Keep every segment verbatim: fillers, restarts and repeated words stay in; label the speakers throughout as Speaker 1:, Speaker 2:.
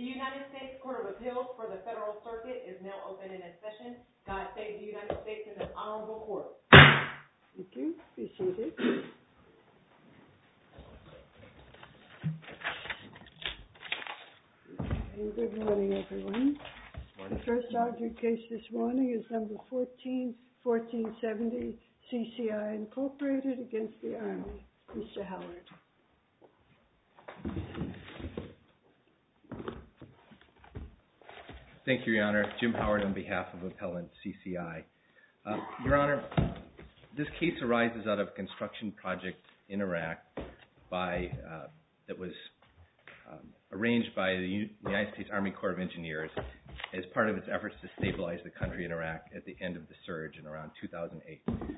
Speaker 1: United States Court of Appeals for the Federal Circuit is now open and in session. God save the United States and this honorable court.
Speaker 2: Thank you. Be seated. And good morning, everyone.
Speaker 3: Morning.
Speaker 2: The first argued case this morning is number fourteen fourteen seventy, C C I Incorporated against the Army. Mister Howard.
Speaker 3: Thank you, Your Honor. Jim Howard on behalf of Appellant C C I. Uh, Your Honor, this case arises out of a construction project in Iraq by uh, that was um, arranged by the United States Army Corps of Engineers as part of its efforts to stabilize the country in Iraq at the end of the surge in around two thousand eight.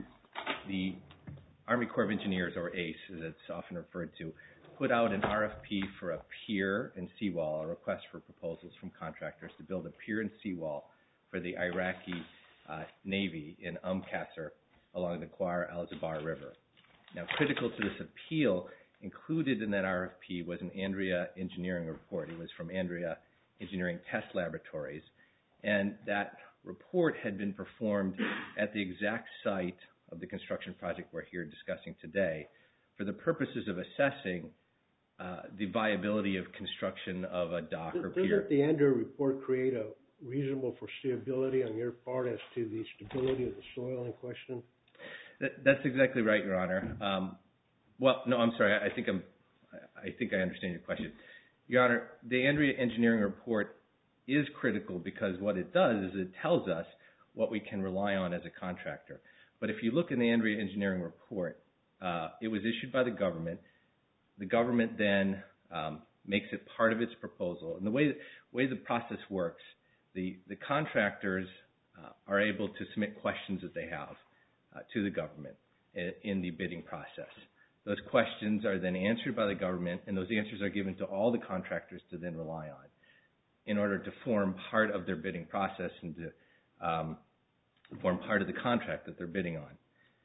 Speaker 3: The Army Corps of Engineers, or ACE as it's often referred to, put out an R F P for a pier and seawall, a request for proposals from contractors to build a pier and seawall for the Iraqi uh, Navy in Umm Qasr along the Khwar al-Zabar River. Now, critical to this appeal, included in that R F P was an Andrea engineering report. It was from Andrea Engineering Test Laboratories, and that report had been performed at the exact site of the construction project we're here discussing today for the purposes of assessing uh, the viability of construction of a dock or pier.
Speaker 4: Doesn't the Andrea report create a reasonable foreseeability on your part as to the stability of the soil in question?
Speaker 3: That, that's exactly right, Your Honor. Um, well, no, I'm sorry. I think I'm. I think I understand your question, Your Honor. The Andrea engineering report is critical because what it does is it tells us what we can rely on as a contractor. But if you look in the Andrea engineering report, uh, it was issued by the government. The government then um, makes it part of its proposal. And the way way the process works, the the contractors uh, are able to submit questions that they have uh, to the government in, in the bidding process. Those questions are then answered by the government, and those answers are given to all the contractors to then rely on in order to form part of their bidding process and to um, form part of the contract that they're bidding on.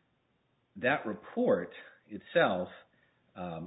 Speaker 3: That report itself, um,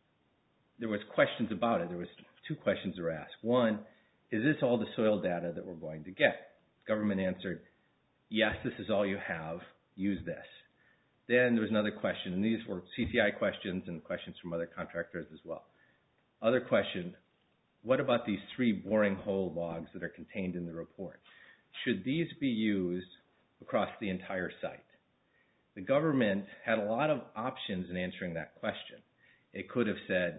Speaker 3: there was questions about it. There was two questions that were asked. One, is this all the soil data that we're going to get? The government answered, yes, this is all you have. Use this. Then there was another question, and these were C C I questions and questions from other contractors as well. Other question, what about these three boring hole logs that are contained in the report? Should these be used across the entire site? The government had a lot of options in answering that question. It could have said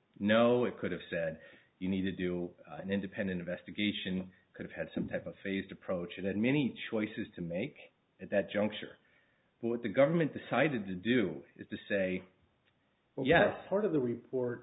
Speaker 3: no. It could have said you need to do uh, an independent investigation. Could have had some type of phased approach. It had many choices to make at that juncture. But what the government decided to do is to say,
Speaker 4: well,
Speaker 3: yes.
Speaker 4: Part, part of the report,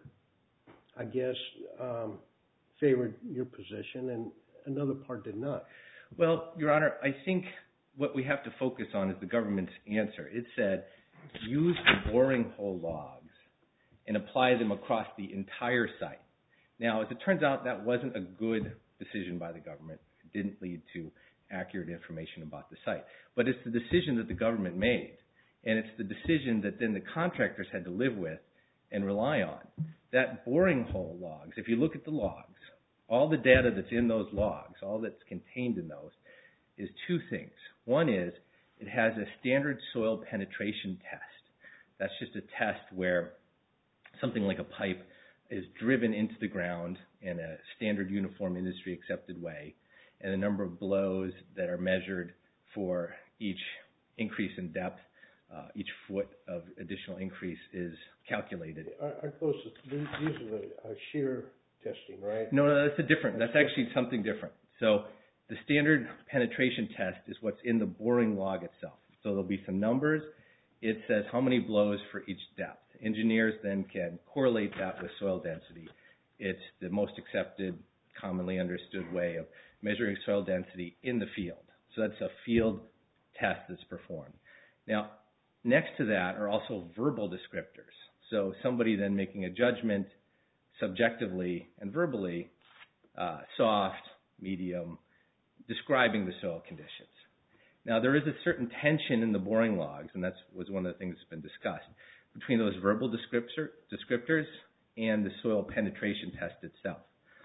Speaker 4: I guess, um, favored your position, and another part did not.
Speaker 3: Well, Your Honor, I think what we have to focus on is the government's answer. It said, use the boring hole logs and apply them across the entire site. Now, as it turns out, that wasn't a good decision by the government. It didn't lead to accurate information about the site. But it's the decision that the government made, and it's the decision that then the contractors had to live with and rely on. That boring hole logs, if you look at the logs, all the data that's in those logs, all that's contained in those, is two things. One is it has a standard soil penetration test. That's just a test where something like a pipe is driven into the ground in a standard uniform industry accepted way, and the number of blows that are measured for each increase in depth, uh, each foot of additional increase is calculated.
Speaker 4: Aren't those, these are the uh, shear testing, right?
Speaker 3: No, no, that's a different, that's actually something different. So the standard penetration test is what's in the boring log itself. So there'll be some numbers. It says how many blows for each depth. Engineers then can correlate that with soil density. It's the most accepted, commonly understood way of measuring soil density in the field. So that's a field test that's performed. Now, next to that are also verbal descriptors. So somebody then making a judgment subjectively and verbally, uh, soft, medium, describing the soil conditions. Now, there is a certain tension in the boring logs, and that was one of the things that's been discussed, between those verbal descriptor, descriptors and the soil penetration test itself.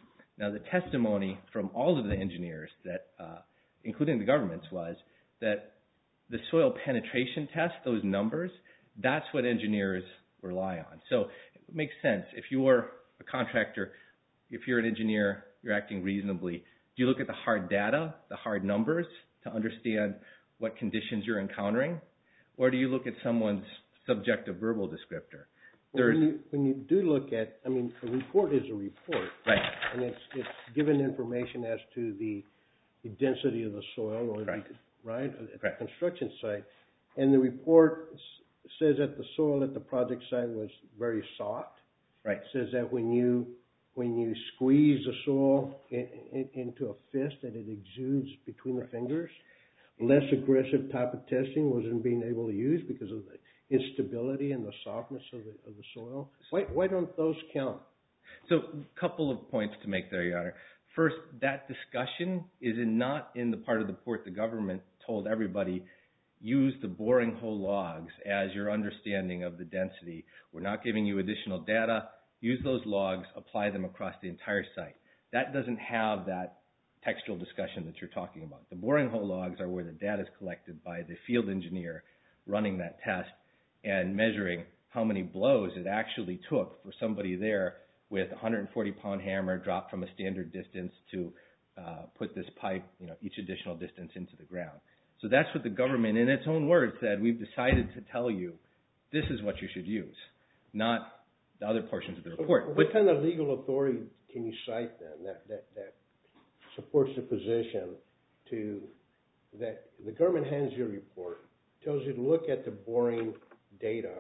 Speaker 3: Now, the testimony from all of the engineers, that, uh, including the government's, was that the soil penetration test, those numbers, that's what engineers rely on. So it makes sense. If you're a contractor, if you're an engineer, you're acting reasonably. Do you look at the hard data, the hard numbers, to understand what conditions you're encountering? Or do you look at someone's subjective verbal descriptor?
Speaker 4: Well, when, you, when you do look at, I mean, a report is a report.
Speaker 3: Right.
Speaker 4: And it's it's given information as to the, the density of the soil, or
Speaker 3: right,
Speaker 4: the, right, at
Speaker 3: right.
Speaker 4: the construction site. And the report s- says that the soil at the project site was very soft.
Speaker 3: Right.
Speaker 4: It says that when you when you squeeze the soil in, in, into a fist, that it exudes between the right. fingers. Less aggressive type of testing wasn't being able to use because of the instability and the softness of the of the soil. Why why don't those count?
Speaker 3: So, a couple of points to make there, Your Honor. First, that discussion is in not in the part of the report the government told everybody, use the boring hole logs as your understanding of the density. We're not giving you additional data. Use those logs, apply them across the entire site. That doesn't have that textual discussion that you're talking about. The boring hole logs are where the data is collected by the field engineer running that test and measuring how many blows it actually took for somebody there with a one hundred forty pound hammer dropped from a standard distance to uh, put this pipe, you know, each additional distance into the ground. So that's what the government, in its own words, said. We've decided to tell you this is what you should use, not the other portions of the report.
Speaker 4: What
Speaker 3: but,
Speaker 4: kind of legal authority can you cite then that, that, that supports the position to that the government hands you a report, tells you to look at the boring data,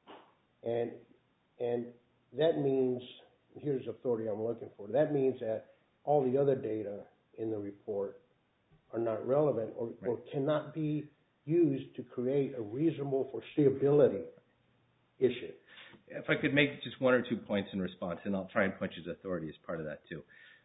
Speaker 4: and and that means, here's authority I'm looking for, that means that all the other data in the report are not relevant or, right. or cannot be used to create a reasonable foreseeability issue.
Speaker 3: If I could make just one or two points in response, and I'll try and point you to authority as part of that too.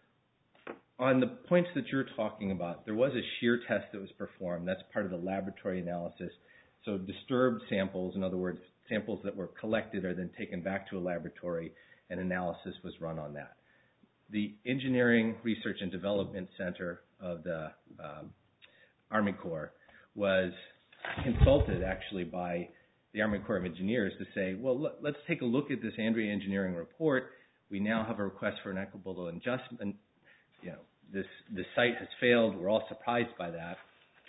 Speaker 3: On the points that you're talking about, there was a shear test that was performed. That's part of the laboratory analysis. So disturbed samples, in other words, samples that were collected are then taken back to a laboratory, and analysis was run on that. The Engineering Research and Development Center of the um, Army Corps was consulted actually by the Army Corps of Engineers to say, well, let, let's take a look at this Andrea Engineering report. We now have a request for an equitable adjustment. You know, this the site has failed. We're all surprised by that.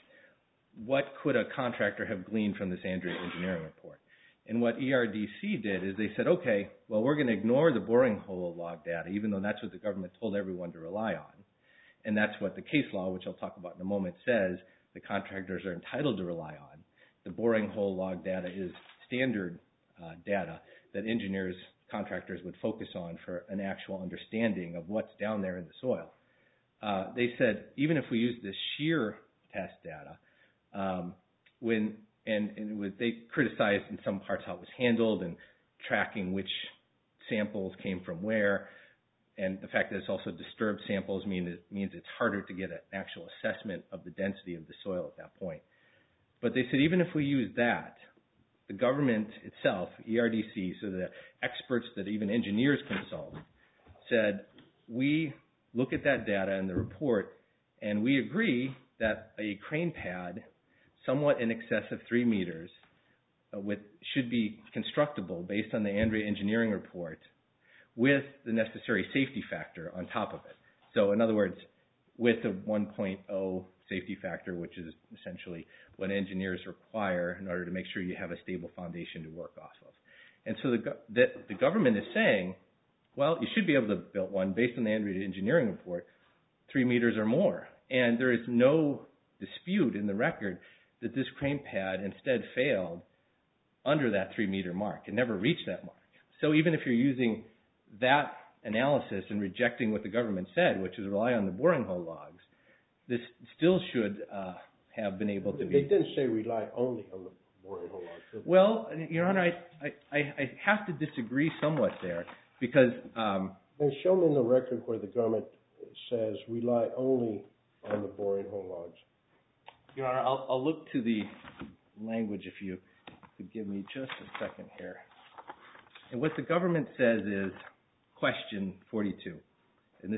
Speaker 3: What could a contractor have gleaned from this Andrea Engineering report? And what E R D C did is they said, okay, well, we're going to ignore the boring hole log data, even though that's what the government told everyone to rely on. And that's what the case law, which I'll talk about in a moment, says the contractors are entitled to rely on. The boring hole log data is standard uh, data that engineers, contractors would focus on for an actual understanding of what's down there in the soil. Uh, they said, even if we use this shear test data, um, when and, and it was, they criticized in some parts how it was handled and tracking which samples came from where, and the fact that it's also disturbed samples mean it means it's harder to get an actual assessment of the density of the soil at that point. But they said even if we use that, the government itself, E R D C, so the experts that even engineers consult, said we look at that data in the report and we agree that a crane pad somewhat in excess of three meters uh, with should be constructible based on the Andrea Engineering report with the necessary safety factor on top of it. So in other words, with a one point oh safety factor, which is essentially what engineers require in order to make sure you have a stable foundation to work off of. And so the, the, the government is saying, well, you should be able to build one based on the Andrea Engineering report, three meters or more. And there is no dispute in the record that this crane pad instead failed under that three meter mark. It never reached that mark. So even if you're using that analysis and rejecting what the government said, which is rely on the boring hole logs, this still should uh, have been able to be...
Speaker 4: They didn't say rely only on the boring hole logs.
Speaker 3: Well, Your Honor, I, I, I have to disagree somewhat there because... Um,
Speaker 4: then show me in the record where the government says rely only on the boring hole logs.
Speaker 3: Your Honor, I'll, I'll look to the language if you could give me just a second here. And what the government says is question forty-two. And this is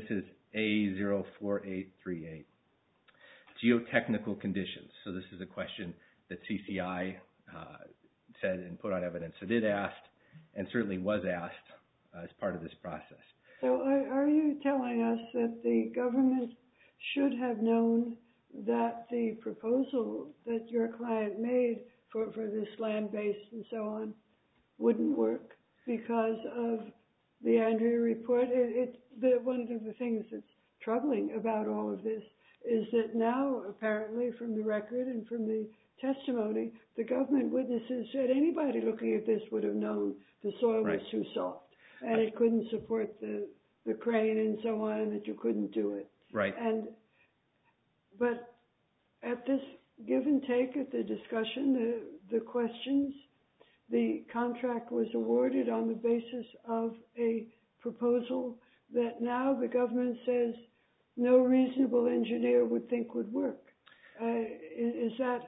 Speaker 3: A zero four eight three eight. Geotechnical conditions. So this is a question that C C I uh, said and put on evidence that it asked, and certainly was asked uh, as part of this process.
Speaker 2: So are, are you telling us that the government should have known that the proposal that your client made for, for this land base and so on wouldn't work because of the Andrea report? It, it, the, one of the things that's troubling about all of this is that now, apparently, from the record and from the testimony, the government witnesses said anybody looking at this would have known the soil
Speaker 3: Right.
Speaker 2: was too soft and it couldn't support the, the crane and so on, and that you couldn't do it.
Speaker 3: Right.
Speaker 2: And but at this give and take at the discussion, the, the questions, the contract was awarded on the basis of a proposal that now the government says no reasonable engineer would think would work. Uh, is, is that,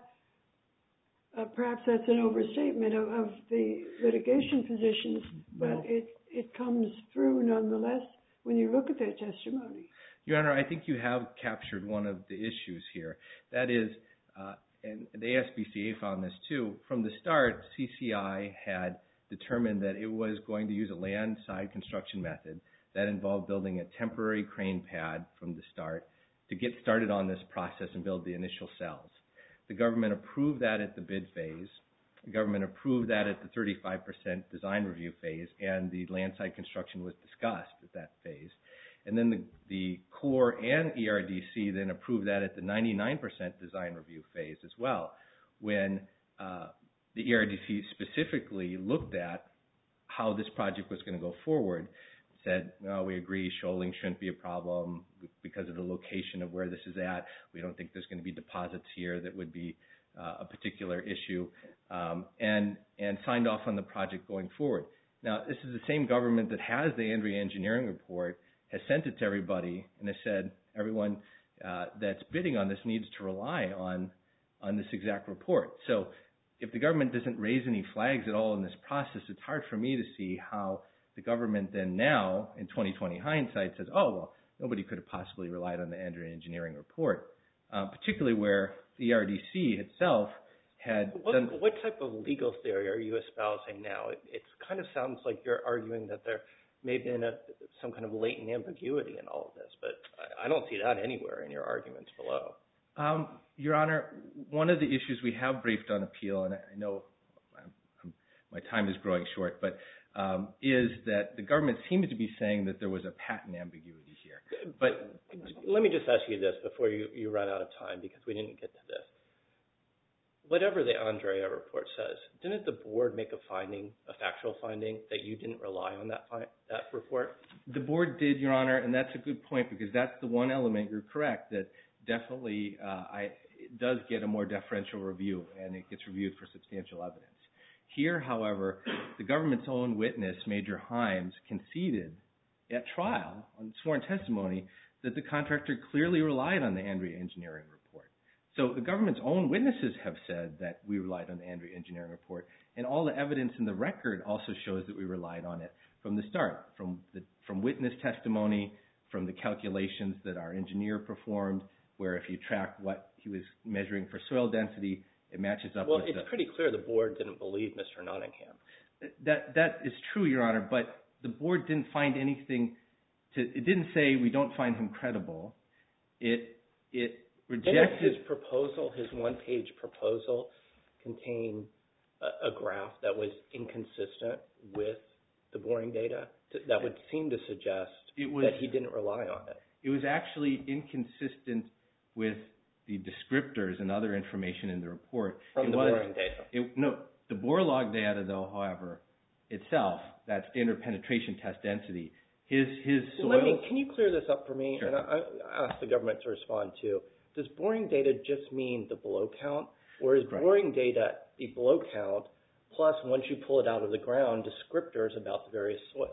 Speaker 2: uh, perhaps that's an overstatement of, of the litigation positions, but
Speaker 3: No.
Speaker 2: it, it comes through nonetheless when you look at their testimony.
Speaker 3: Your Honor, I think you have captured one of the issues here. That is, uh, and the A S B C A found this too, from the start, C C I had determined that it was going to use a land-side construction method that involved building a temporary crane pad from the start to get started on this process and build the initial cells. The government approved that at the bid phase. The government approved that at the thirty-five percent design review phase, and the land-side construction was discussed at that phase. And then the, the Corps and E R D C then approved that at the ninety-nine percent design review phase as well, when uh, the E R D C specifically looked at how this project was going to go forward, said, no, we agree shoaling shouldn't be a problem because of the location of where this is at. We don't think there's going to be deposits here that would be uh, a particular issue, um, and, and signed off on the project going forward. Now, this is the same government that has the Andrea engineering report, has sent it to everybody, and has said everyone uh, that's bidding on this needs to rely on, on this exact report. So if the government doesn't raise any flags at all in this process, it's hard for me to see how the government then now, in twenty twenty hindsight, says, oh, well, nobody could have possibly relied on the Andrea engineering report, uh, particularly where the E R D C itself had
Speaker 5: what,
Speaker 3: done...
Speaker 5: What type of legal theory are you espousing now? It, it kind of sounds like you're arguing that there may have been a, some kind of latent ambiguity in all of this, but I, I don't see that anywhere in your arguments below.
Speaker 3: Um, Your Honor, one of the issues we have briefed on appeal, and I know I'm, I'm, my time is growing short, but um, is that the government seems to be saying that there was a patent ambiguity here. But
Speaker 5: let me just ask you this before you, you run out of time, because we didn't get to this. Whatever the Andrea report says, didn't the board make a finding, a factual finding, that you didn't rely on that fi- that report?
Speaker 3: The board did, Your Honor, and that's a good point, because that's the one element, you're correct, that definitely uh, I, it does get a more deferential review, and it gets reviewed for substantial evidence. Here, however, the government's own witness, Major Himes, conceded at trial on sworn testimony that the contractor clearly relied on the Andrea engineering report. So the government's own witnesses have said that we relied on the Andrea engineering report, and all the evidence in the record also shows that we relied on it from the start, from the, from witness testimony, from the calculations that our engineer performed, where if you track what he was measuring for soil density, it matches up
Speaker 5: well,
Speaker 3: with
Speaker 5: it's
Speaker 3: the...
Speaker 5: pretty clear the board didn't believe Mister Nottingham.
Speaker 3: That That is true, Your Honor, but the board didn't find anything to... It didn't say we don't find him credible. It it rejected...
Speaker 5: Didn't his proposal, his one-page proposal, contain a, a graph that was inconsistent with the boring data? That would seem to suggest
Speaker 3: it was,
Speaker 5: that he didn't rely on it.
Speaker 3: It was actually inconsistent with the descriptors and other information in the report.
Speaker 5: From
Speaker 3: it
Speaker 5: the
Speaker 3: was,
Speaker 5: boring data.
Speaker 3: It, no, the bore log data, though, however, itself, that standard penetration test density, his his soil...
Speaker 5: Let me, can you clear this up for me?
Speaker 3: Sure.
Speaker 5: And I, I ask the government to respond too. Does boring data just mean the blow count, or is
Speaker 3: Correct.
Speaker 5: boring data the blow count plus, once you pull it out of the ground, descriptors about the various soil?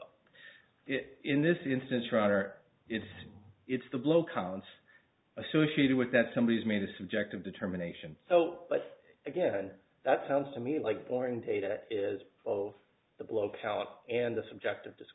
Speaker 3: It, in this instance, Your Honor, it's it's the blow counts associated with that somebody's made a subjective determination.
Speaker 5: So, but again, that sounds to me like boring data is both the blow count and the subjective descriptors.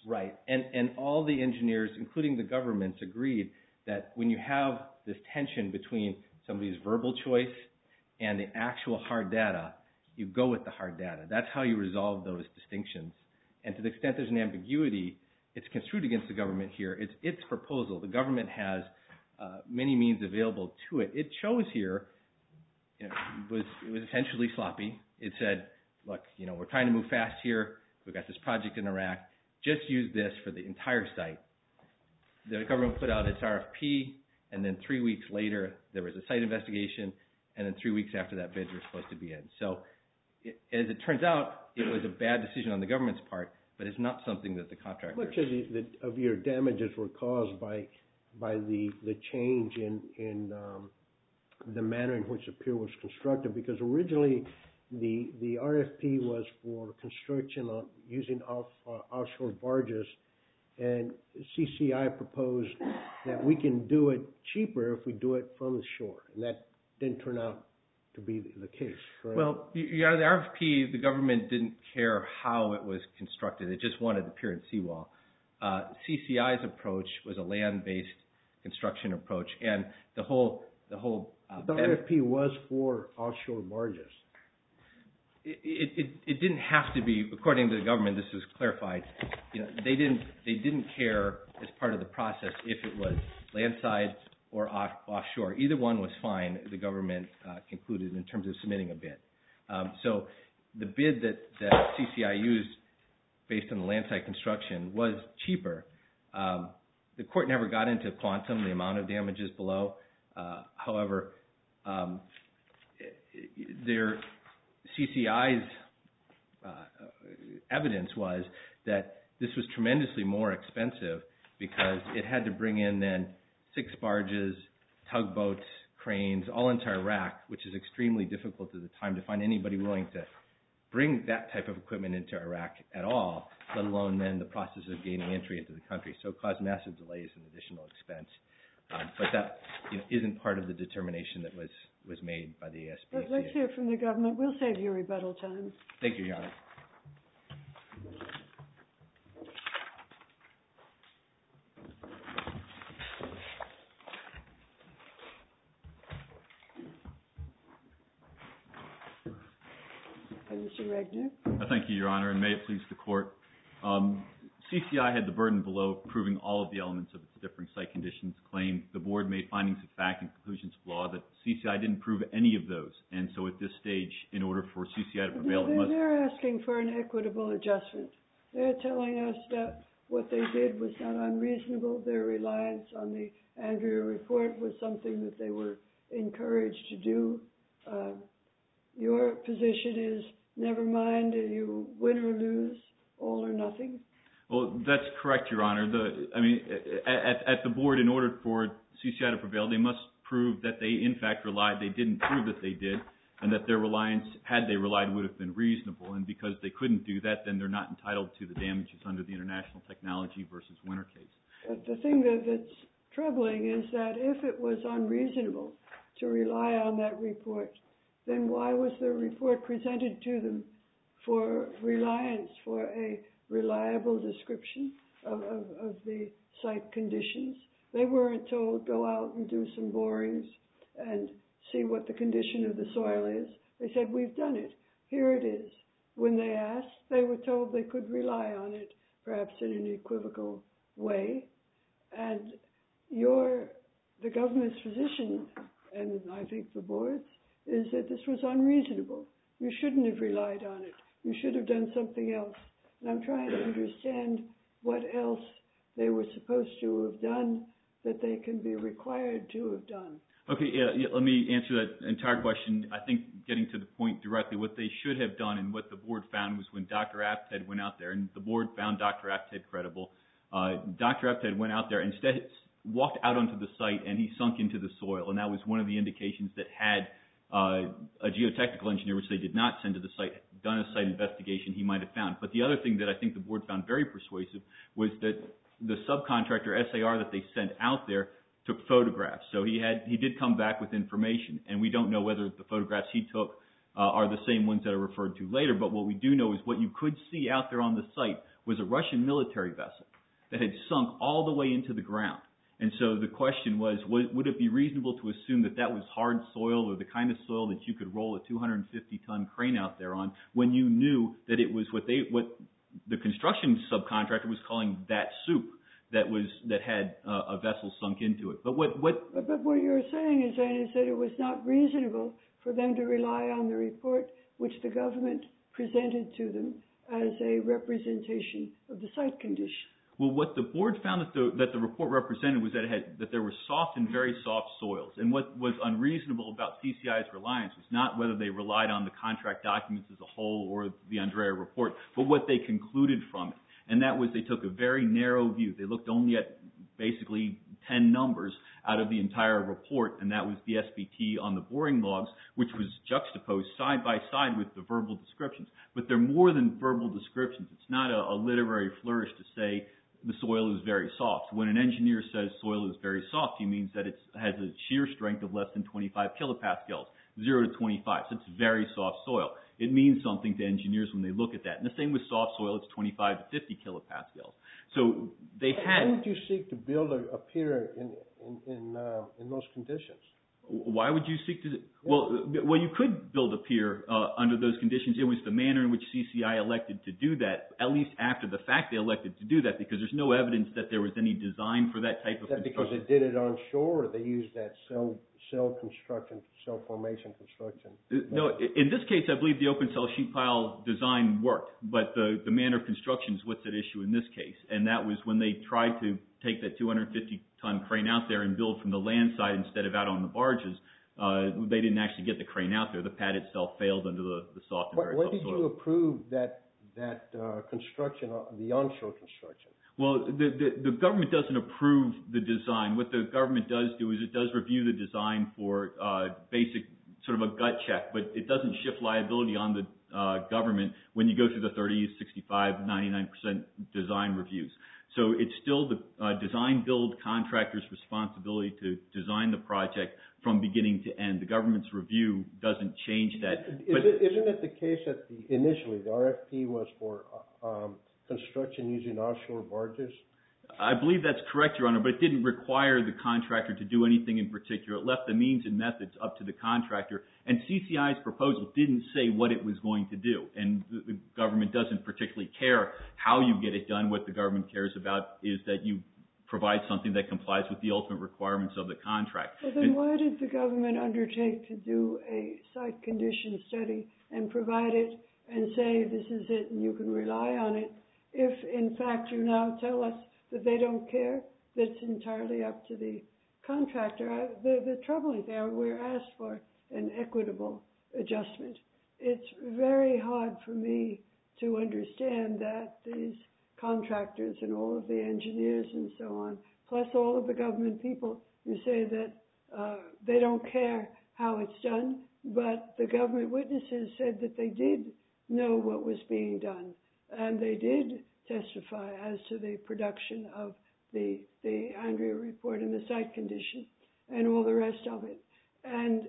Speaker 3: Right. And, and all the engineers, including the governments, agreed that when you have this tension between somebody's verbal choice and the actual hard data, you go with the hard data. That's how you resolve those distinctions. And to the extent there's an ambiguity, it's construed against the government here. It's its proposal. The government has uh, many means available to it. It chose here, you know, it was, it was essentially sloppy. It said, look, you know, we're trying to move fast here. We've got this project in Iraq. Just use this for the entire site. The government put out its R F P, and then three weeks later, there was a site investigation, and then three weeks after that, bids were supposed to be in. So it, as it turns out, it was a bad decision on the government's part, but it's not something that the contractor...
Speaker 4: How much of, the, the, of your damages were caused by by the, the change in, in um, the manner in which the pier was constructed? Because originally, the the R F P was for construction on using off, uh, offshore barges, and C C I proposed that we can do it cheaper if we do it from the shore, and that didn't turn out to be the case, correct?
Speaker 3: Well, yeah, the R F P, the government didn't care how it was constructed. It just wanted the pier and seawall. Uh, C C I's approach was a land-based construction approach, and the whole the whole uh,
Speaker 4: the R F P was for offshore barges.
Speaker 3: It, it it didn't have to be, according to the government. This was clarified. You know, they didn't they didn't care as part of the process if it was landside or off, offshore. Either one was fine. The government uh, concluded in terms of submitting a bid. Um, so the bid that, that C C I used based on the landside construction was cheaper. Um, the court never got into quantum, the amount of damages below. Uh, however, um, there. C C I's uh, evidence was that this was tremendously more expensive because it had to bring in then six barges, tugboats, cranes, all into Iraq, which is extremely difficult at the time to find anybody willing to bring that type of equipment into Iraq at all, let alone then the process of gaining entry into the country. So it caused massive delays and additional expense. Um, but that you know, isn't part of the determination that was, was made by the A S B C A.
Speaker 2: Let's hear from the government. We'll save you rebuttal time.
Speaker 3: Thank you, Your Honor.
Speaker 2: And Mister Regner.
Speaker 6: Uh, thank you, Your Honor, and may it please the Court. Um, C C I had the burden below proving all of the elements of its differing site conditions claim. The Board made findings of fact and conclusions of law that C C I didn't prove any of those. And so at this stage, in order for C C I to prevail,
Speaker 2: they're,
Speaker 6: it must...
Speaker 2: They're asking for an equitable adjustment. They're telling us that what they did was not unreasonable. Their reliance on the Andrea report was something that they were encouraged to do. Uh, your position is, never mind, you win or lose, all or nothing?
Speaker 6: Well, that's correct, Your Honor. The, I mean, at, at the Board, in order for C C I to prevail, they must prove that they, in fact, relied. They didn't prove that they did, and that their reliance, had they relied, would have been reasonable. And because they couldn't do that, then they're not entitled to the damages under the International Technology versus Winter case.
Speaker 2: But the thing that, that's troubling is that if it was unreasonable to rely on that report, then why was the report presented to them for reliance, for a reliable description of, of, of the site conditions? They weren't told, go out and do some borings and see what the condition of the soil is. They said, we've done it. Here it is. When they asked, they were told they could rely on it, perhaps in an equivocal way. And your, the government's position, and I think the Board's, is that this was unreasonable. You shouldn't have relied on it. You should have done something else. And I'm trying to understand what else they were supposed to have done that they can be required to have done.
Speaker 6: Okay, yeah, yeah, let me answer that entire question. I think getting to the point directly, what they should have done and what the Board found was when Doctor Apted went out there, and the Board found Doctor Apted credible, uh, Doctor Apted went out there and instead walked out onto the site and he sunk into the soil, and that was one of the indications that had uh, a geotechnical engineer, which they did not send to the site, done a site investigation, he might have found. But the other thing that I think the Board found very persuasive was that the subcontractor S A R that they sent out there took photographs. So he had he did come back with information, and we don't know whether the photographs he took uh, are the same ones that are referred to later. But what we do know is what you could see out there on the site was a Russian military vessel that had sunk all the way into the ground. And so the question was, would it be reasonable to assume that that was hard soil or the kind of soil that you could roll a two hundred fifty ton crane out there on when you knew that it was what they, what the construction subcontractor was calling that soup that was, that had uh, a vessel sunk into it. But what, what...
Speaker 2: But, but what you're saying is, then, is that it was not reasonable for them to rely on the report which the government presented to them as a representation of the site condition.
Speaker 6: Well, what the board found that the, that the report represented was that it had, that there were soft and very soft soils. And what was unreasonable about C C I's reliance was not whether they relied on the contract documents as a whole or the Andrea report, but what they concluded from it. And that was they took a very narrow view. They looked only at basically ten numbers out of the entire report, and that was the S B T on the boring logs, which was juxtaposed side by side with the verbal descriptions. But they're more than verbal descriptions. It's not a, a literary flourish to say the soil is very soft. When an engineer says soil is very soft, he means that it has a shear strength of less than twenty-five kilopascals, zero to twenty-five. So it's very soft soil. It means something to engineers when they look at that. And the same with soft soil, it's twenty-five to fifty kilopascals. So they had...
Speaker 4: Why would you seek to build a, a pier in, in, in, uh, in those conditions?
Speaker 6: Why would you seek to... Well, well, you could build a pier uh, under those conditions. It was the manner in which C C I elected to do that, at least after the fact they elected to do that, because there's no evidence that there was any design for that type of
Speaker 4: Is that because
Speaker 6: construction.
Speaker 4: they did it on shore, or they used that cell, cell construction, cell formation construction?
Speaker 6: No, in this case, I believe the open cell sheet pile design worked, but the, the manner of construction is what's at issue in this case. And that was when they tried to take that two hundred fifty ton crane out there and build from the land side instead of out on the barges. Uh, they didn't actually get the crane out there. The pad itself failed under the, the soft and very
Speaker 4: When
Speaker 6: soft
Speaker 4: did
Speaker 6: soil.
Speaker 4: you approve that that uh, construction, uh, the onshore construction?
Speaker 6: Well, the, the, the government doesn't approve the design. What the government does do is it does review the design for uh, basic sort of a gut check, but it doesn't shift liability on the uh, government when you go through the thirty, sixty-five, ninety-nine percent design reviews. So it's still the uh, design build contractor's responsibility to design the project from beginning to end. The government's review doesn't change that.
Speaker 4: Is
Speaker 6: but
Speaker 4: it, isn't it the case that the, initially the R F P was for uh, um, construction using offshore barges?
Speaker 6: I believe that's correct, Your Honor, but it didn't require the contractor to do anything in particular. It left the means and methods up to the contractor. And C C I's proposal didn't say what it was going to do. And the, the government doesn't particularly care how you get it done. What the government cares about is that you provide something that complies with the ultimate requirements of the contract.
Speaker 2: Well, then
Speaker 6: and,
Speaker 2: why did the government undertake to do a site condition study and provide it and say this is it and you can rely on it if, in fact, you now tell us that they don't care, that it's entirely up to the contractor? I, the, the troubling thing, we're asked for an equitable adjustment. It's very hard for me to understand that these contractors and all of the engineers and so on, plus all of the government people, you say that uh, they don't care how it's done, but the government witnesses said that they did know what was being done, and they did testify as to the production of the, the Andrea report and the site condition and all the rest of it. And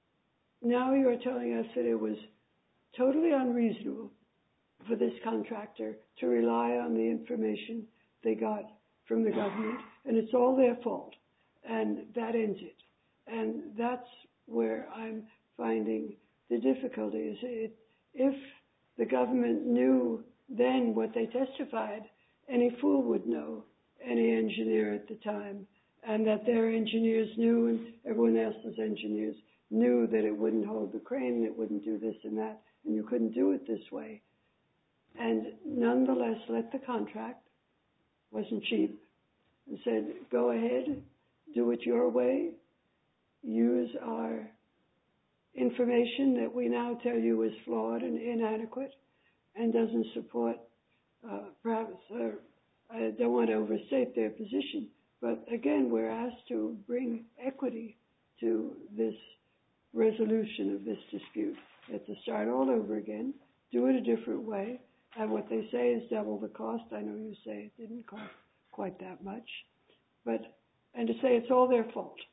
Speaker 2: now you're telling us that it was totally unreasonable for this contractor to rely on the information they got from the government, and it's all their fault, and that ends it. And that's where I'm finding the difficulty. Is it, if the government knew then what they testified, any fool would know, any engineer at the time, and that their engineers knew and everyone else's engineers knew that it wouldn't hold the crane, it wouldn't do this and that, and you couldn't do it this way. And nonetheless let the contract, wasn't cheap, and said, go ahead, do it your way, use our information that we now tell you is flawed and inadequate and doesn't support, uh, perhaps, uh, I don't want to overstate their position, but again, we're asked to bring equity to this resolution of this dispute. You have to start all over again, do it a different way, and what they say is double the cost. I know you say it didn't cost quite that much, but, and to say it's all their fault.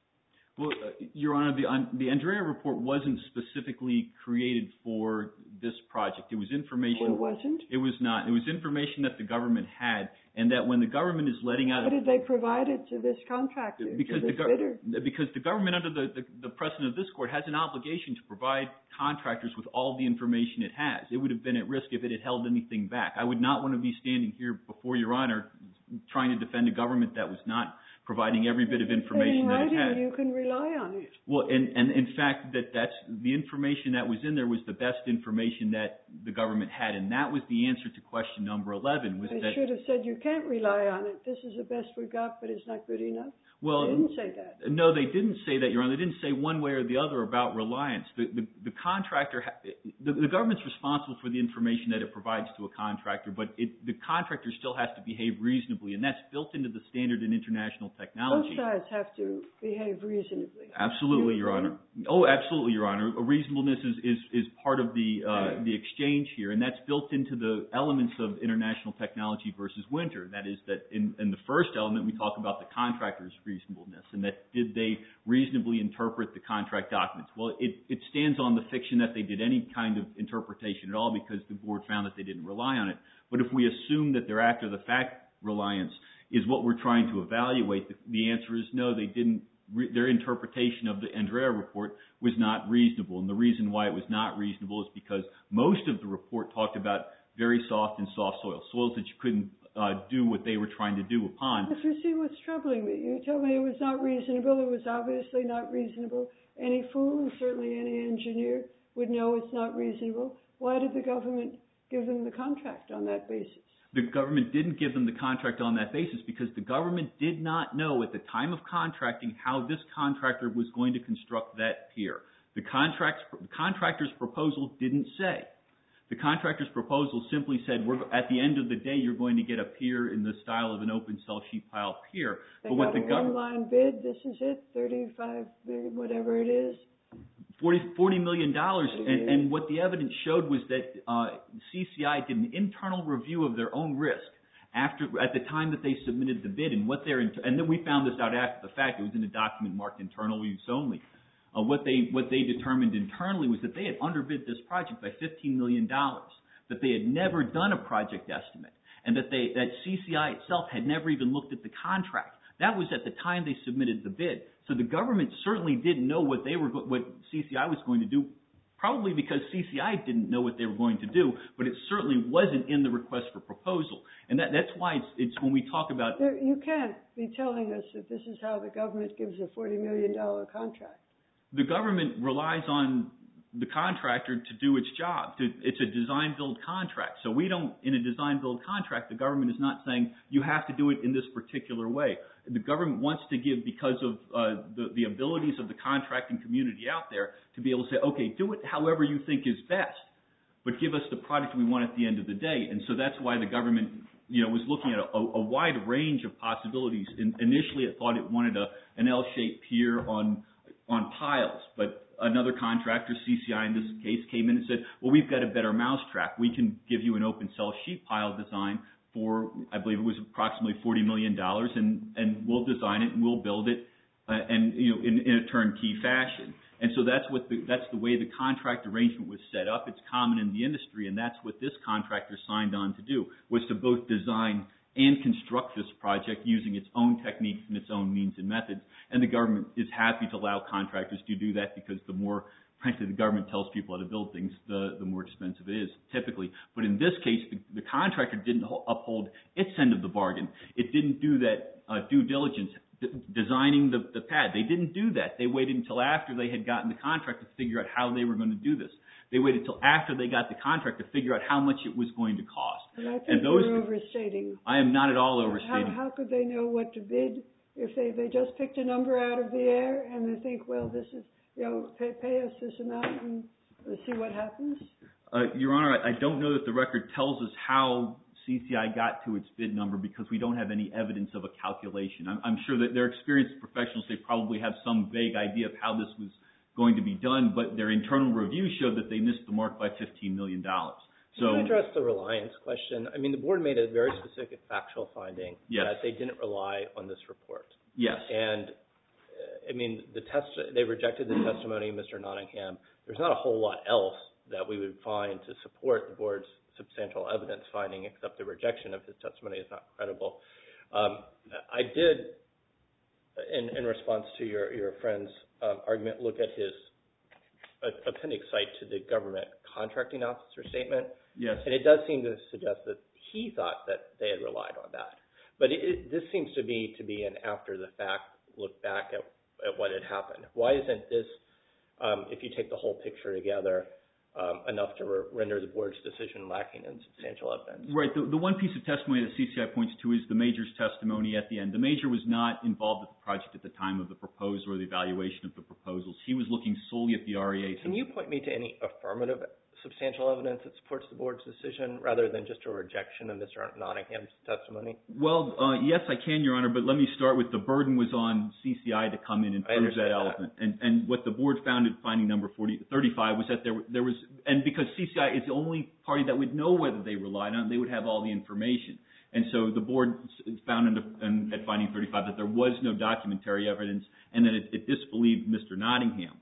Speaker 6: Well, uh, Your Honor, the, um, the Andrea report wasn't specifically created for this project. It was information.
Speaker 2: Well, it wasn't?
Speaker 6: It was not. It was information that the government had, and that when the government is letting out...
Speaker 2: How did they provide it to this contractor,
Speaker 6: because
Speaker 2: to this
Speaker 6: the
Speaker 2: bidder?
Speaker 6: Because the government, under the, the, the precedent of this court, has an obligation to provide contractors with all the information it has. It would have been at risk if it had held anything back. I would not want to be standing here before Your Honor trying to defend a government that was not providing every bit of information that it had.
Speaker 2: You can rely on it.
Speaker 6: Well, and, and in fact, that that's the information that was in there was the best information that the government had, and that was the answer to question number eleven. Was
Speaker 2: I
Speaker 6: that
Speaker 2: should have said you can't rely on it. This is the best we got, but it's not good enough.
Speaker 6: Well,
Speaker 2: they didn't say that.
Speaker 6: No, they didn't say that, Your Honor. They didn't say one way or the other about reliance. The, the, the contractor, the, the government's responsible for the information that it provides to a contractor, but it, the contractor still has to behave reasonably, and that's built into the standard in international technology.
Speaker 2: Both sides have to behave reasonably.
Speaker 6: Absolutely, Your Honor. Oh, absolutely, Your Honor. Reasonableness is, is, is part of the uh, the exchange here, and that's built into the elements of international technology versus Winter. That is that in, in the first element, we talk about the contractor's reasonableness, and that did they reasonably interpret the contract documents. Well, it, it stands on the fiction that they did any kind of interpretation at all because the board found that they didn't rely on it. But if we assume that their after-the-fact reliance is what we're trying to evaluate, the, the answer is no, they didn't. Re, their interpretation of the Andrea report was not reasonable, and the reason why it was not reasonable is because most of the report talked about very soft and soft soils, soils that you couldn't Uh, do what they were trying to do upon.
Speaker 2: But you see what's troubling me. You tell me it was not reasonable. It was obviously not reasonable. Any fool, and certainly any engineer, would know it's not reasonable. Why did the government give them the contract on that basis?
Speaker 6: The government didn't give them the contract on that basis because the government did not know at the time of contracting how this contractor was going to construct that pier. The, contracts, the contractor's proposal didn't say. The contractor's proposal simply said, "We're at the end of the day, you're going to get a pier in the style of an open cell sheet pile pier."
Speaker 2: They
Speaker 6: but
Speaker 2: got
Speaker 6: what the
Speaker 2: a one-line bid. This is it, thirty-five million, whatever it is.
Speaker 6: forty, forty million dollars, and, and what the evidence showed was that uh, C C I did an internal review of their own risk after at the time that they submitted the bid, and what they're and then we found this out after the fact. It was in a document marked internal use only. Uh, what they what they determined internally was that they had underbid this project by fifteen million dollars, that they had never done a project estimate, and that they that C C I itself had never even looked at the contract. That was at the time they submitted the bid. So the government certainly didn't know what they were what C C I was going to do, probably because C C I didn't know what they were going to do, but it certainly wasn't in the request for proposal. And that, that's why it's, it's when we talk about...
Speaker 2: There, you can't be telling us that this is how the government gives a forty million dollars contract.
Speaker 6: The government relies on the contractor to do its job. To, it's a design-build contract. So we don't, in a design-build contract, the government is not saying you have to do it in this particular way. The government wants to give, because of uh, the, the abilities of the contracting community out there, to be able to say, okay, do it however you think is best, but give us the product we want at the end of the day. And so that's why the government, you know, was looking at a, a wide range of possibilities. In, initially, it thought it wanted a, an L-shaped pier on on piles, but another contractor, C C I in this case, came in and said, well, we've got a better mousetrap. We can give you an open cell sheet pile design for, I believe it was approximately forty million dollars, and, and we'll design it and we'll build it uh, and you know in, in a turnkey fashion. And so that's what the, that's the way the contract arrangement was set up. It's common in the industry, and that's what this contractor signed on to do, was to both design and construct this project using its own techniques and its own means and methods. And the government is happy to allow contractors to do that because the more, frankly, the government tells people how to build things, the, the more expensive it is, typically. But in this case, the, the contractor didn't uphold its end of the bargain. It didn't do that uh, due diligence, d- designing the, the pad. They didn't do that. They waited until after they had gotten the contract to figure out how they were going to do this. They waited until after they got the contract to figure out how much it was going to cost.
Speaker 2: And I think
Speaker 6: and those,
Speaker 2: you're overstating.
Speaker 6: I am not at all overstating.
Speaker 2: How, how could they know what to bid if they, they just picked a number out of the air and they think, well, this is, you know, pay, pay us this amount and we'll see what happens?
Speaker 6: Uh, Your Honor, I don't know that the record tells us how C C I got to its bid number because we don't have any evidence of a calculation. I'm, I'm sure that their experienced professionals, they probably have some vague idea of how this was going to be done, but their internal review showed that they missed the mark by fifteen million dollars. So,
Speaker 5: can you address the reliance question? I mean, the board made a very specific factual finding
Speaker 6: yes.
Speaker 5: that they didn't rely on this report.
Speaker 6: Yes.
Speaker 5: And uh, I mean, the test, they rejected the testimony of Mister Nottingham. There's not a whole lot else that we would find to support the board's substantial evidence finding, except the rejection of his testimony is not credible. Um, I did, in, in response to your, your friend's um, argument, look at his uh, appendix cite to the government contracting officer statement.
Speaker 6: Yes.
Speaker 5: And it does seem to suggest that he thought that they had relied on that. But it, it, this seems to me to be an after-the-fact look back at, at what had happened. Why isn't this, um, if you take the whole picture together, um, enough to re- render the board's decision lacking in substantial evidence?
Speaker 6: Right. The, the one piece of testimony that C C I points to is the major's testimony at the end. The major was not involved with the project at the time of the proposal or the evaluation of the proposals. He was looking solely at the R E A.
Speaker 5: Can you point me to any affirmative substantial evidence that supports the board's decision rather than just a rejection of Mister Nottingham's testimony?
Speaker 6: Well, uh, yes, I can, Your Honor, but let me start with the burden was on C C I to come in and prove that element. And, and what the board found in finding number forty, thirty-five was that there, there was, and because C C I is the only party that would know whether they relied on it, they would have all the information. And so the board found in the, in, at finding thirty-five that there was no documentary evidence and that it, it disbelieved Mister Nottingham.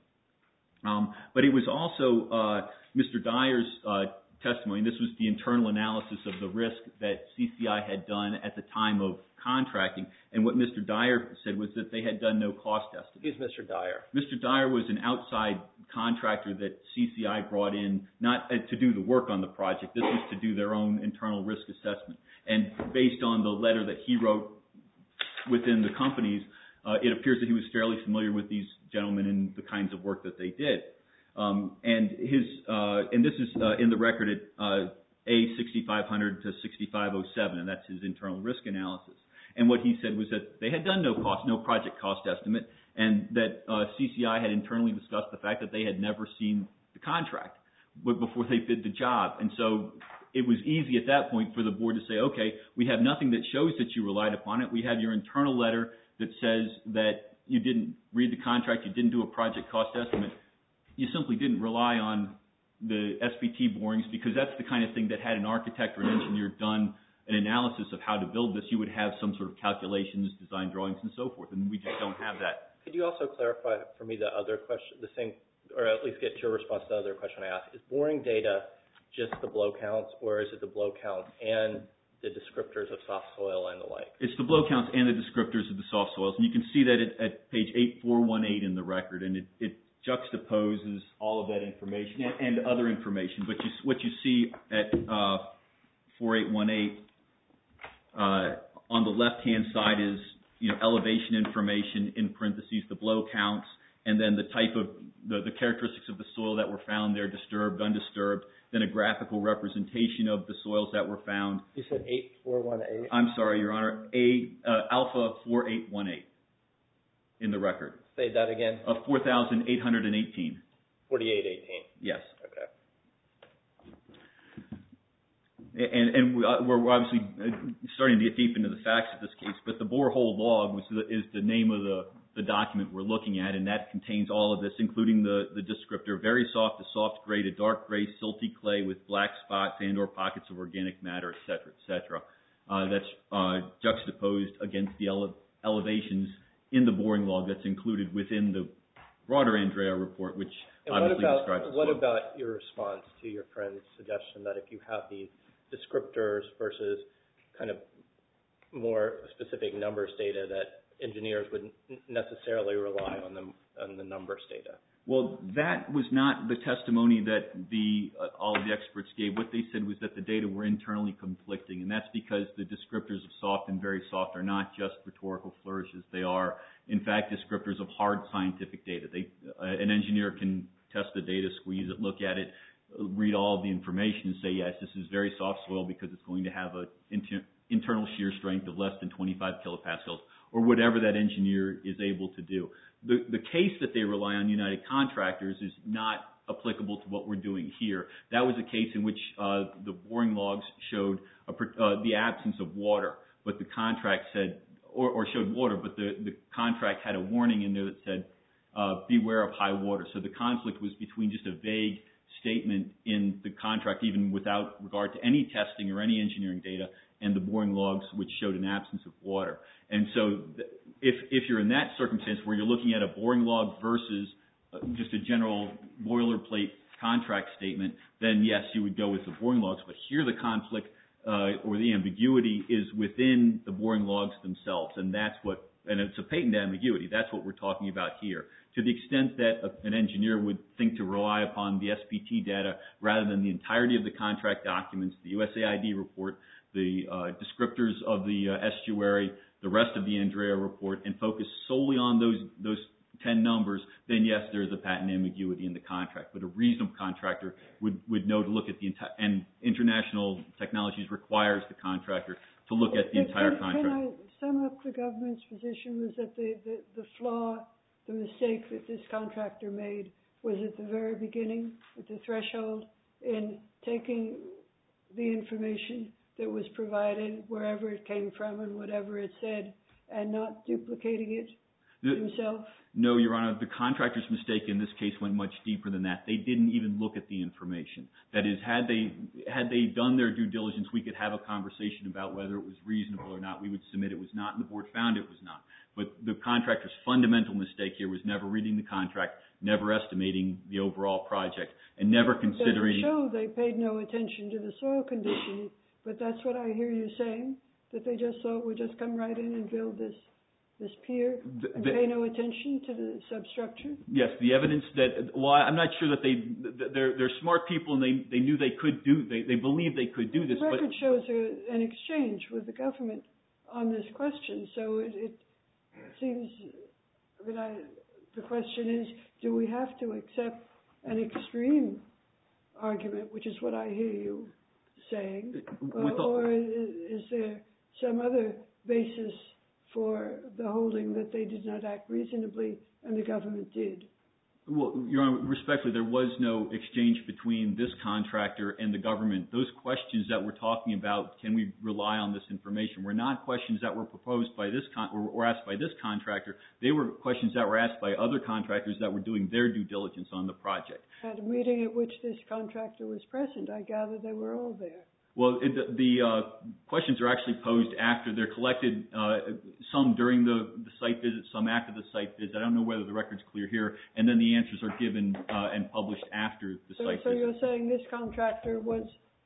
Speaker 6: Um, but it was also uh, Mister Dyer's uh, testimony. This was the internal analysis of the risk that C C I had done at the time of contracting. And what Mister Dyer said was that they had done no cost estimate.
Speaker 5: Who's Mister Dyer?
Speaker 6: Mister Dyer was an outside contractor that C C I brought in not uh, to do the work on the project. This was to do their own internal risk assessment. And based on the letter that he wrote within the companies, uh, it appears that he was fairly familiar with these gentlemen and the kinds of work that they did. Um, and his uh, and this is uh, in the record at uh, A sixty-five hundred to sixty-five oh seven, and that's his internal risk analysis. And what he said was that they had done no cost, no project cost estimate, and that uh, C C I had internally discussed the fact that they had never seen the contract before they bid the job. And so it was easy at that point for the board to say, okay, we have nothing that shows that you relied upon it. We have your internal letter that says that you didn't read the contract, you didn't do a project cost estimate. You simply didn't rely on the S B T borings because that's the kind of thing that had an architect or an engineer done an analysis of how to build this. You would have some sort of calculations, design drawings, and so forth, and we just don't have that.
Speaker 5: Could you also clarify for me the other question, the same, or at least get your response to the other question I asked? Is boring data just the blow counts, or is it the blow counts and the descriptors of soft soil and the like? It's
Speaker 6: the blow counts and the descriptors of the soft soils, and you can see that at, at page eight four one eight in the record, and it, it juxtaposes all of that information and, and other information. But you, what you see at uh, four eight one eight uh, on the left-hand side is you know elevation information in parentheses, the blow counts, and then the type of the, the characteristics of the soil that were found there, disturbed, undisturbed, then a graphical representation of the soils that were found.
Speaker 5: You said eight four one eight?
Speaker 6: I'm sorry, Your Honor, A, uh, Alpha four eight one eight in the record.
Speaker 5: Say that again.
Speaker 6: Of four thousand eight hundred eighteen.
Speaker 5: forty-eight eighteen.
Speaker 6: Yes.
Speaker 5: Okay.
Speaker 6: And, and we're obviously starting to get deep into the facts of this case, but the borehole log was the, is the name of the, the document we're looking at, and that contains all of this, including the, the descriptor, very soft to soft gray to dark gray silty clay with black spots and or pockets of organic matter, et cetera, et cetera. Uh, that's uh, juxtaposed against the ele- elevations in the boring log that's included within the broader Andrea report, which
Speaker 5: and
Speaker 6: obviously
Speaker 5: what about,
Speaker 6: describes
Speaker 5: what
Speaker 6: well.
Speaker 5: about your response to your friend's suggestion that if you have these descriptors versus kind of more specific numbers data, that engineers wouldn't necessarily rely on the, on the numbers data?
Speaker 6: Well, that was not the testimony that the uh, all of the experts gave. What they said was that the data were internally conflicting, and that's because the descriptors of soft and very soft are not just rhetorical flourishes. They are, in fact, descriptors of hard scientific data. They, uh, an engineer can test the data, squeeze it, look at it, read all of the information and say, yes, this is very soft soil because it's going to have an inter- internal shear strength of less than twenty-five kilopascals, or whatever that engineer is able to do. The, the case that they rely on, United Contractors, is not applicable to what we're doing here. That was a case in which uh, the boring logs showed a, uh, the absence of water, but the contract said, or, or showed water, but the, the contract had a warning in there that said, uh, beware of high water. So the conflict was between just a vague statement in the contract, even without regard to any testing or any engineering data, and the boring logs which showed an absence of water. And so th- if, if you're in that circumstance where you're looking at a boring log versus just a general boilerplate contract statement, then yes, you would go with the boring logs. But here the conflict uh, or the ambiguity is within the boring logs themselves, and that's what, and it's a patent ambiguity. That's what we're talking about here. To the extent that a, an engineer would think to rely upon the S P T data rather than the entirety of the contract documents, the U S A I D report, the uh, descriptors of the uh, estuary, the rest of the Andrea report, and focus solely on those those ten numbers, then yes, there's a patent ambiguity in the contract. But a reasonable contractor would, would know to look at the entire, and International Technologies requires the contractor to look at the
Speaker 2: can,
Speaker 6: entire
Speaker 2: can,
Speaker 6: contract.
Speaker 2: Can I sum up the government's position was that the, the, the flaw, the mistake that this contractor made was at the very beginning, at the threshold, in taking the information that was provided, wherever it came from and whatever it said, and not duplicating it
Speaker 6: the,
Speaker 2: himself?
Speaker 6: No, Your Honor. The contractor's mistake in this case went much deeper than that. They didn't even look at the information. That is, had they had they done their due diligence, we could have a conversation about whether it was reasonable or not. We would submit it was not, and the board found it was not. But the contractor's fundamental mistake here was never reading the contract, never estimating the overall project, and never considering...
Speaker 2: It doesn't show they paid no attention to the soil condition, but that's what I hear you saying, that they just thought we'd just come right in and build this this pier and
Speaker 6: the,
Speaker 2: pay no attention to the substructure?
Speaker 6: Yes, the evidence that, well, I'm not sure that they, they're, they're smart people and they, they knew they could do, they, they believed they could do this.
Speaker 2: The record
Speaker 6: but,
Speaker 2: shows a, an exchange with the government on this question, so it, it seems, I mean, I, the question is, do we have to accept an extreme argument, which is what I hear you saying, or, or is, is there some other basis for the holding that they did not act reasonably and the government did?
Speaker 6: Well, Your Honor, respectfully, there was no exchange between this contractor and the government. Those questions that we're talking about, can we rely on this information, were not questions that were proposed by this con- or, or asked by this contractor. They were questions that were asked by other contractors that were doing their due diligence on the project.
Speaker 2: At a meeting at which this contractor was present, I gather they were all there.
Speaker 6: Well, it, the, the uh, questions are actually posed after they're collected, uh, some during the, the site visit, some after the site visit. I don't know whether the record's clear here. And then the answers are given uh, and published after the
Speaker 2: so,
Speaker 6: site
Speaker 2: so
Speaker 6: visit.
Speaker 2: So you're saying this contractor was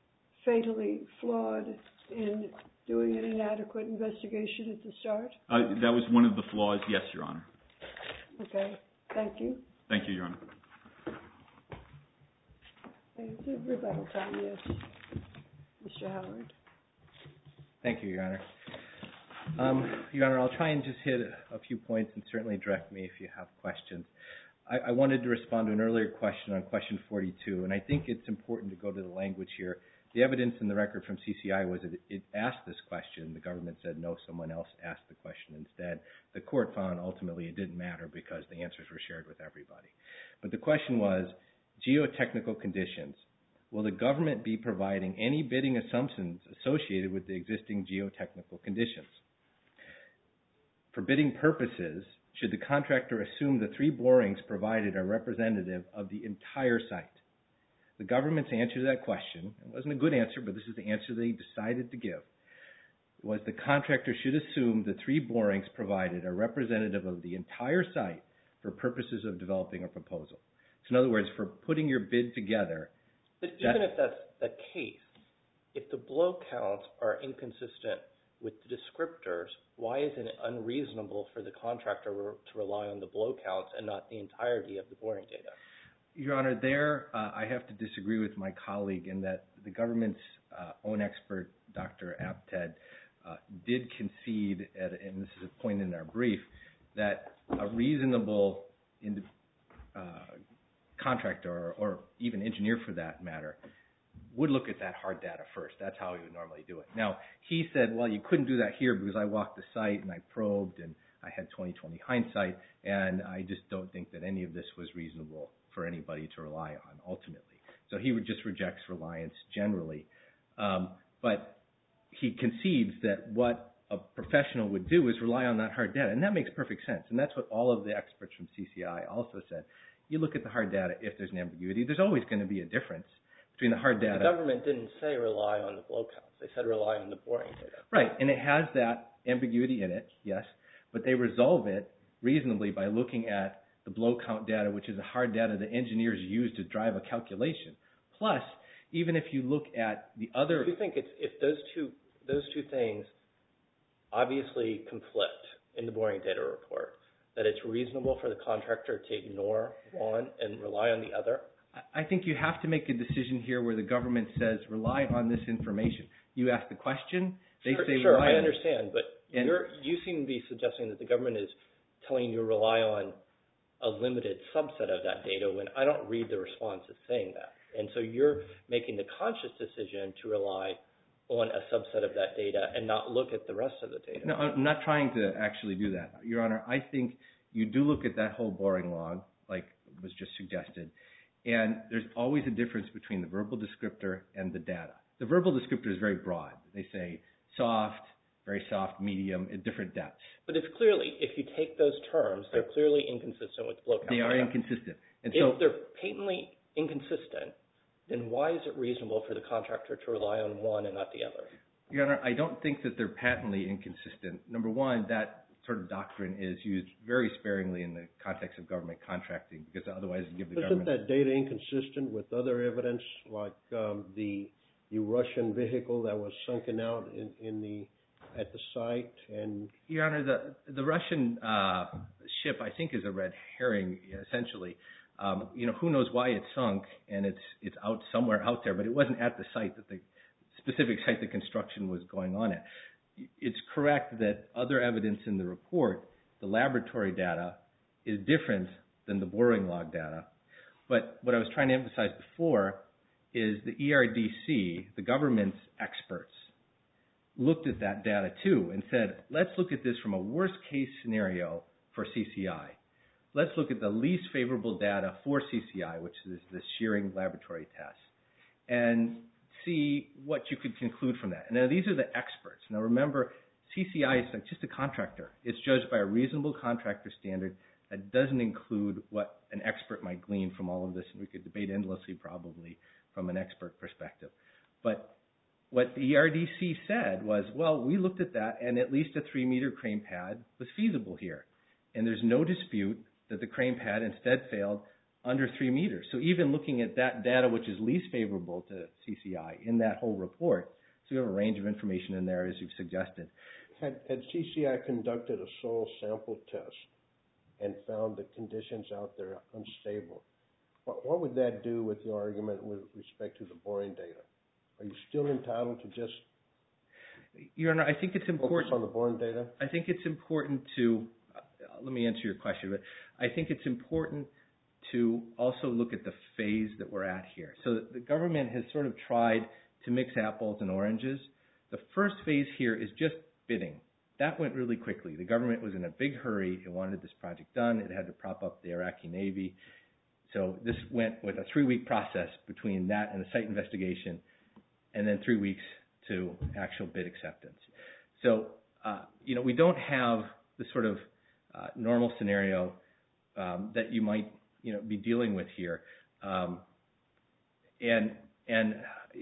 Speaker 2: fatally flawed in doing an inadequate investigation at the start?
Speaker 6: Uh, that was one of the flaws, yes, Your Honor.
Speaker 2: Okay. Thank you.
Speaker 6: Thank you, Your Honor.
Speaker 2: It's a rebuttal time, yes. Mister Howard.
Speaker 3: Thank you, Your Honor. Um, Your Honor, I'll try and just hit a few points and certainly direct me if you have questions. I, I wanted to respond to an earlier question on question forty-two, and I think it's important to go to the language here. The evidence in the record from C C I was that it asked this question. The government said no, someone else asked the question instead. The court found ultimately it didn't matter because the answers were shared with everybody. But the question was, geotechnical conditions. Will the government be providing any bidding assumptions associated with the existing geotechnical conditions? For bidding purposes, should the contractor assume the three borings provided are representative of the entire site? The government's answer to that question, it wasn't a good answer, but this is the answer they decided to give, was the contractor should assume the three borings provided are representative of the entire site for purposes of developing a proposal. So in other words, for putting your bid together.
Speaker 5: But even if that's the case, if the blow counts are inconsistent with the descriptors, why isn't it unreasonable for the contractor to rely on the blow counts and not the entirety of the boring data?
Speaker 3: Your Honor, there uh, I have to disagree with my colleague in that the government's uh, own expert, Doctor Apted, uh, did concede, at, and this is a point in our brief, that a reasonable in, uh, contractor or, or even engineer for that matter would look at that hard data first. That's how he would normally do it. Now, he said, well, you couldn't do that here because I walked the site and I probed and I had twenty twenty hindsight, and I just don't think that any of this was reasonable for anybody to rely on ultimately. So he would just rejects reliance generally. Um, but he concedes that what a professional would do is rely on that hard data, and that makes perfect sense. And that's what all of the experts from C C I also said. You look at the hard data, if there's an ambiguity, there's always going to be a difference between the hard data.
Speaker 5: The government didn't say rely on the blow counts. They said rely on the boring data.
Speaker 3: Right, and it has that ambiguity in it, yes. but they resolve it reasonably by looking at the blow count data, which is the hard data that engineers use to drive a calculation. Plus, even if you look at the other...
Speaker 5: Do you think it's, if those two those two things obviously conflict in the boring data report, that it's reasonable for the contractor to ignore one and rely on the other?
Speaker 3: I think you have to make a decision here where the government says, rely on this information. You ask the question, they
Speaker 5: sure,
Speaker 3: say
Speaker 5: sure,
Speaker 3: rely
Speaker 5: I
Speaker 3: on
Speaker 5: understand, but
Speaker 3: and,
Speaker 5: you're, you seem to be suggesting that the government is telling you to rely on a limited subset of that data when I don't read the response as saying that. And so you're making the conscious decision to rely on a subset of that data and not look at the rest of the data.
Speaker 3: No, I'm not trying to actually do that, Your Honor. I think you do look at that whole boring log, like was just suggested, and there's always a difference between the verbal descriptor and the data. The verbal descriptor is very broad. They say soft, very soft, medium, at different depths.
Speaker 5: But it's clearly, if you take those terms, they're clearly inconsistent with blow count.
Speaker 3: They are inconsistent. And
Speaker 5: if
Speaker 3: so,
Speaker 5: they're patently inconsistent, then why is it reasonable for the contractor to rely on one and not the other?
Speaker 3: Your Honor, I don't think that they're patently inconsistent. Number one, that sort of doctrine is used very sparingly in the context of government contracting, because otherwise it gives the
Speaker 4: Isn't
Speaker 3: government...
Speaker 4: that data inconsistent with other evidence, like um, the, the Russian vehicle that was sunken out in, in the at the site? And
Speaker 3: Your Honor, the the Russian uh, ship, I think, is a red herring, essentially. Um, you know, who knows why it sunk, and it's it's out somewhere out there, but it wasn't at the site that the specific site the construction was going on at. It's correct that other evidence in the report, the laboratory data, is different than the boring log data. But what I was trying to emphasize before is the E R D C, the government's experts, looked at that data too and said, let's look at this from a worst case scenario for C C I. Let's look at the least favorable data for C C I, which is the shearing laboratory test, and see what you could conclude from that. And now these are the experts. Now remember, C C I is just a contractor. It's judged by a reasonable contractor standard that doesn't include what an expert might glean from all of this, and we could debate endlessly probably from an expert perspective. But what the E R D C said was, well, we looked at that, and at least a three-meter crane pad was feasible here. And there's no dispute that the crane pad instead failed under three meters. So even looking at that data, which is least favorable to C C I in that whole report, so we have a range of information in there, as you've suggested.
Speaker 4: had, had C C I conducted a soil sample test and found the conditions out there unstable, what, what would that do with your argument with respect to the boring data? Are you still entitled to just
Speaker 3: Your Honor, I think it's important
Speaker 4: focus on the boring data?
Speaker 3: I think it's important to uh, let me answer your question, but I think it's important to also look at the phase that we're at here. So the government has sort of tried to mix apples and oranges. The first phase here is just bidding. That went really quickly. The government was in a big hurry. It wanted this project done. It had to prop up the Iraqi Navy. So this went with a three-week process between that and the site investigation, and then three weeks to actual bid acceptance. So, uh, you know, we don't have the sort of uh, normal scenario um, that you might, you know, be dealing with here. Um, and and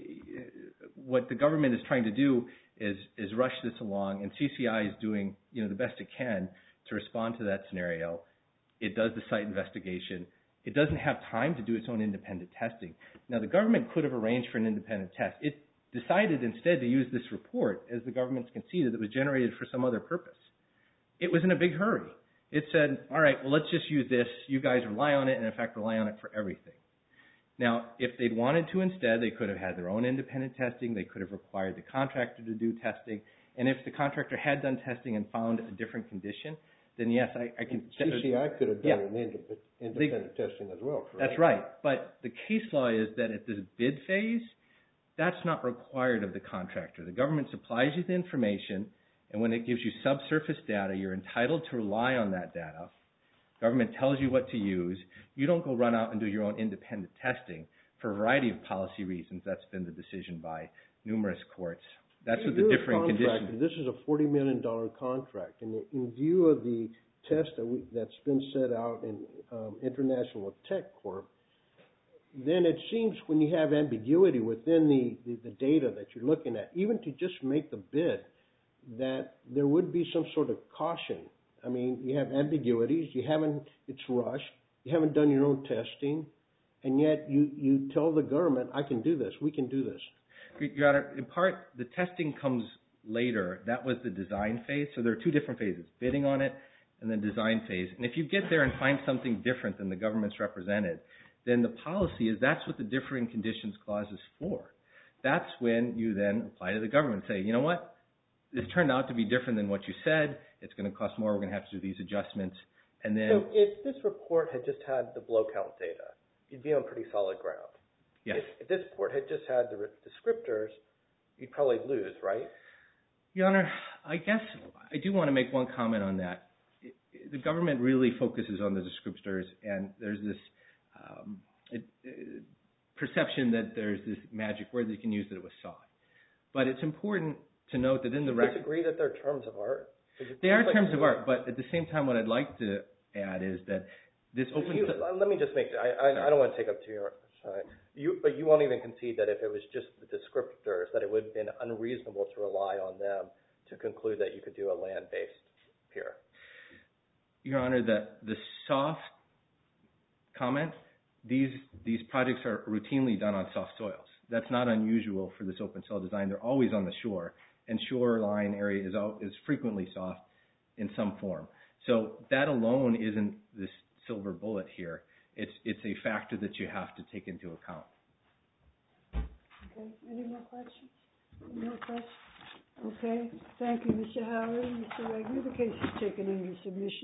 Speaker 3: what the government is trying to do is is rush this along, and C C I is doing, you know, the best it can to respond to that scenario. It does the site investigation. It doesn't have time to do its own independent testing. Now, the government could have arranged for an independent test. It decided instead to use this report, as the government's conceded, that was generated for some other purpose. It was in a big hurry. It said, all right, well, let's just use this. You guys rely on it, and in fact, rely on it for everything. Now, if they'd wanted to instead, they could have had their own independent testing. They could have required the contractor to do testing. And if the contractor had done testing and found a different condition, then yes, I, I can...
Speaker 4: C C I could have done
Speaker 3: yeah.
Speaker 4: an independent, independent they, testing as well, correct?
Speaker 3: That's right. But the case law is that at this bid phase, that's not required of the contractor. The government supplies you the information, and when it gives you subsurface data, you're entitled to rely on that data. Government tells you what to use. You don't go run out and do your own independent testing for a variety of policy reasons. That's been the decision by numerous courts. That's what the differing conditions.
Speaker 4: This is a forty million dollars contract, and in view of the test that we, that's been set out in um, International Tech Corp, then it seems when you have ambiguity within the, the, the data that you're looking at, even to just make the bid, that there would be some sort of caution I mean, you have ambiguities. You haven't, it's rushed. You haven't done your own testing. And yet you, you tell the government, I can do this. We can do this.
Speaker 3: Your Honor, in part, the testing comes later. That was the design phase. So there are two different phases, bidding on it and then design phase. And if you get there and find something different than the government's represented, then the policy is that's what the differing conditions clause is for. That's when you then apply to the government and say, you know what, this turned out to be different than what you said. It's going to cost more. We're going to have to do these adjustments. And then,
Speaker 5: so if this report had just had the blow count data, you'd be on pretty solid ground.
Speaker 3: yes.
Speaker 5: If, if this report had just had the descriptors, you'd probably lose, right?
Speaker 3: Your Honor, I guess I do want to make one comment on that. It, the government really focuses on the descriptors, and there's this um, it, it, perception that there's this magic word that you can use that it was soft. But it's important to note that in the
Speaker 5: Do you
Speaker 3: record...
Speaker 5: disagree that they're terms of art?
Speaker 3: They are terms of art, but at the same time what I'd like to add is that this
Speaker 5: So
Speaker 3: open...
Speaker 5: you, let me just make... I, I, I don't want to take up to your side. You, but you won't even concede that if it was just the descriptors, that it would have been unreasonable to rely on them to conclude that you could do a land-based pier.
Speaker 3: Your Honor, the, the soft comment, these, these projects are routinely done on soft soils. That's not unusual for this open soil design. They're always on the shore, and shoreline area is, is frequently soft in some form. So that alone isn't this silver bullet here. It's, it's a factor that you have to take into account.
Speaker 2: Okay, any more questions? Any more questions? Okay, thank you, Mister Howard and Mister Regner. The case is taken under submission.